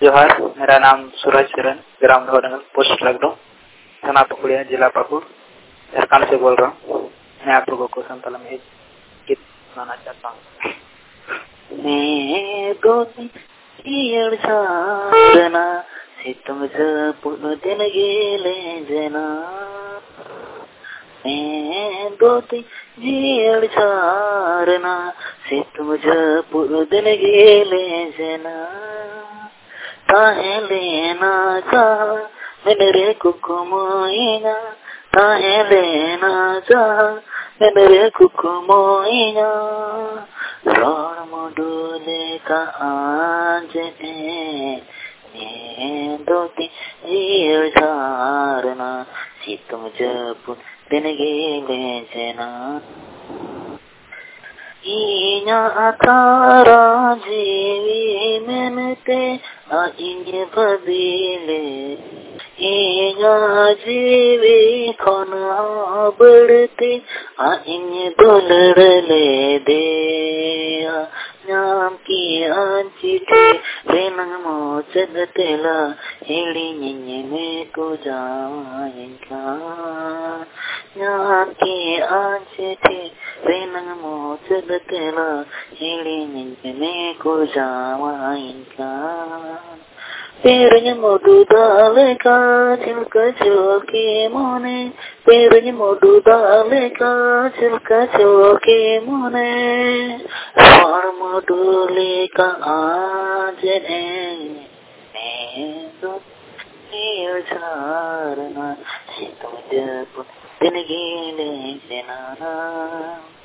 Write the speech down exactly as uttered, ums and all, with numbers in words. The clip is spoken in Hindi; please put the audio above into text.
जोहार, मेरा नाम सूरज किरण, ग्राम धोरंगल, पोस्ट लखनऊ, थाना पकुड़िया, जिला पाकुड़, झारखंड से बोल रहा हूँ। मैं आप लोगों को संताल में एक गीत सुनाना चाहता हूँ। मैं दो तीन साधना से तुम जब दिन गेले जना, मैं दो तीन साधना से तुम जब दिन गेले जना, ताहे लेना चाह मैंने रे कुकुमोइना, ताहे लेना चाह मैंने रे कुकुमोइना, रोड मोडूले का आज है दो तीन सारना सी तुम जब दिन गेले जना, Inya tara jiwi menete a inye badile, Inya jiwi khona बढ़ते a inye dolrle de, Nyam ki anchite renang mo chadtela heli ninye me ko jaayinka, Nyam ki anchite renang mo चलतेला हिड़ी निंजने को जावाइंका, पेरने मोडू दाले का चिलका चोके मोने, पेरने मोडू दाले का चिलका चोके मोने, और मोडूले का आज है मैं दो तीन सारना सी तुम जब दिन गेले जना।